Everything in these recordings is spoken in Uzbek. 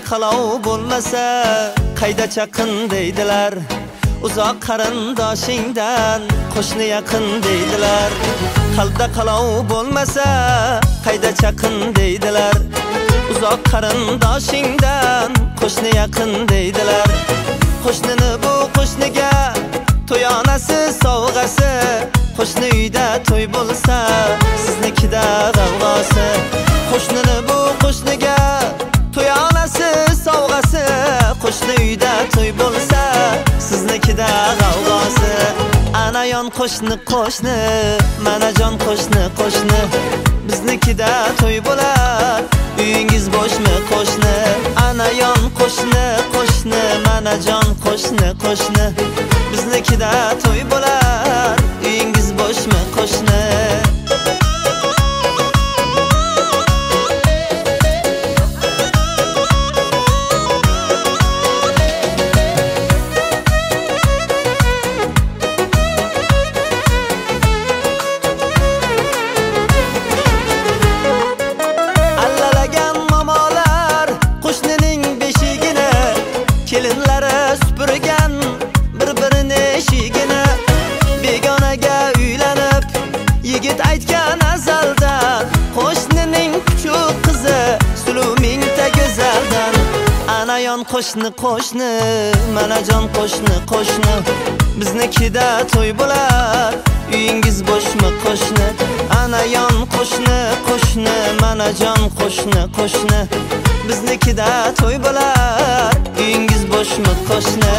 qalov bo'lmasa qayda chaqin deydilar. Uzoq qarindoshingdan qo'shni yaqin deydilar. Qalbda qalov bo'lmasa qayda chaqin deydilar. Uzoq qarindoshingdan qo'shni yaqin deydilar. Qo'shnini bu qo'shniga to'yonasi sovg'asi, qo'shni uyda to'y bo'lsa siznikida g'avg'osi. Qo'shnini bu qo'shniga to'yonasi sovg'asi, qo'shni uyda to'y bo'lsa siznikida g'avg'osi. Ana yon qo'shni qo'shni, mana jon qo'shni qo'shni, biznikida to'y bo'lar, uyingiz bo'shmi qo'shni. Ana yon qo'shni qo'shni, mana jon qo'shni qo'shni, biznikida to'y bo'lar, uyingiz bo'shmi qo'shni. Kelinlari supurgan bir-birini eshigini, begonaga uylanib yigit aytgan azaldan, qo'shnining kuchuk qizi suluv mingta go'zaldan. Ana yon qo'shni qo'shni, mana jon qo'shni qo'shni, biznikida to'y bo'lar, uyingiz bo'shmi qo'shni. Ana yon qo'shni qo'shni, mana jon qo'shni qo'shni, biznikida to'y bo'lar, uyingiz bo'shmi qo'shni.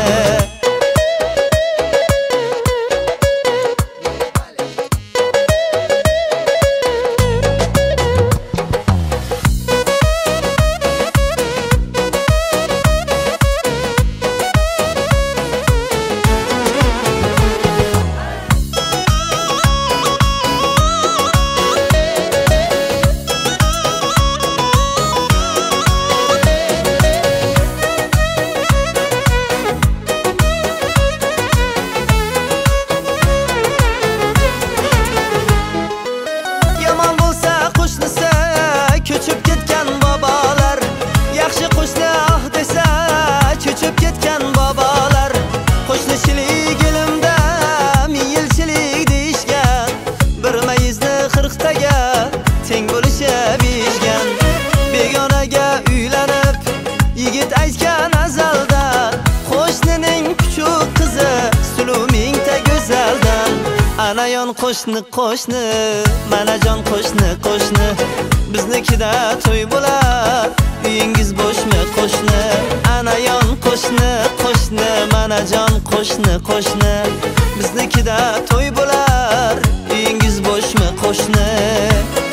Ko'chib ketgan bobolar, yaxshi qo'shni ah desa cho'chib ketgan bobolar. Qo'shnichilik ilmda ming yilchilik deyishgan, bir mayizni 40 taga teng bo'lishib yeyishgan. Begonaga uylanib yigit aytgan azaldan, qo'shnining kuchuk qizi suluv mingta go'zaldan. Ana yon qo'shni qo'shni, mana jon qo'shni qo'shni, biznikida to'y bo'lar, uyingiz bo'shmi qo'shni. Ana yon qo'shni qo'shni, mana jon qo'shni qo'shni, biznikida to'y bo'lar, uyingiz bo'shmi qo'shni.